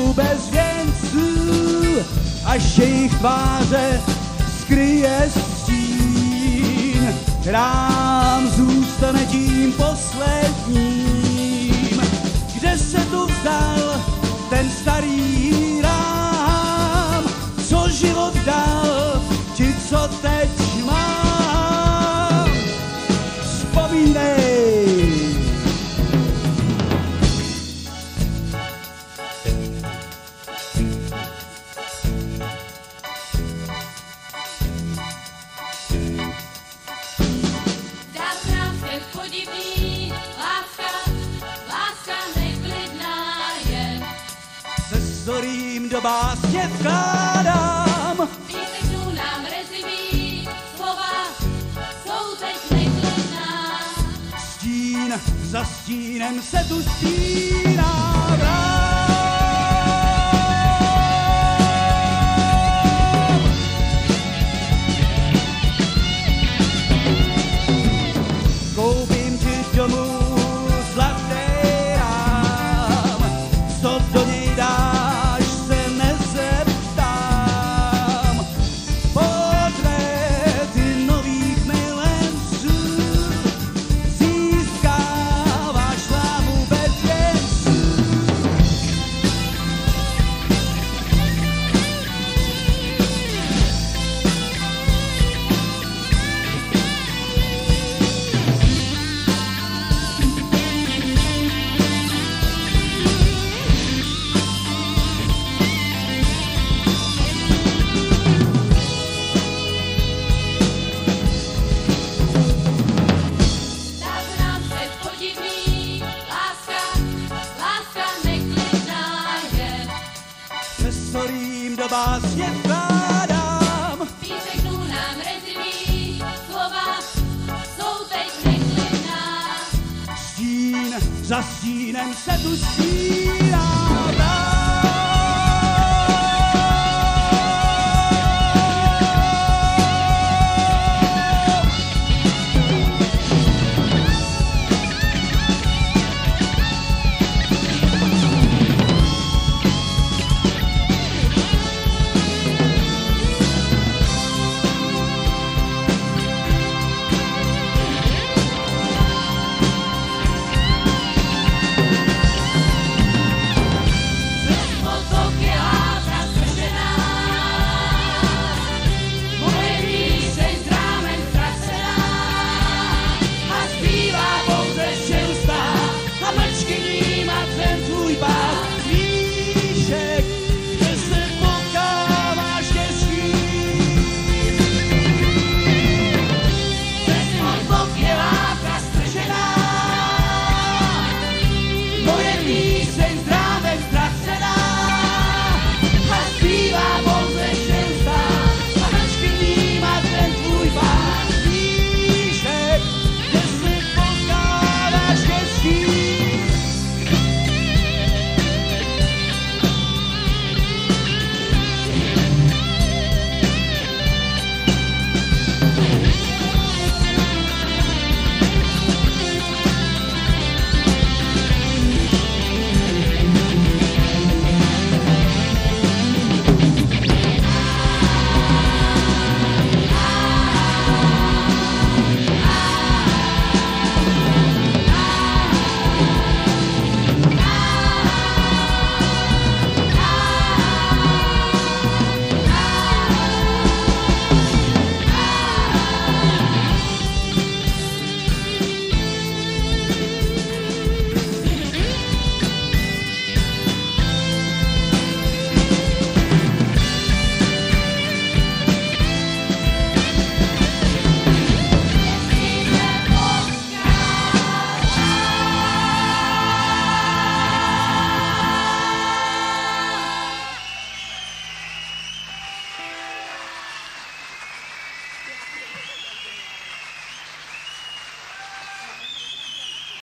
slavu bez věnců, až jejich tváře skryje stín. Rám zůstane tím posledním, kde se tu vzdal ten starý rám, co život dal ti, co teď mám. Vzpomínej. Podivný, láska neklidná je. Se storým do básně vkládám. Písečů nám rezimí, slova jsou teď neklidná. Stín za stínem se tu stírá vrát. Koupím ti domů zlatý rám, co do něj dáš, se nezeptám. Portréty nových milenců získáváš slávu bez věnců. Sorím do básně vkládám. Písečů nám rezimí, slova jsou teď neklidná. Stín za stínem se tu stírá.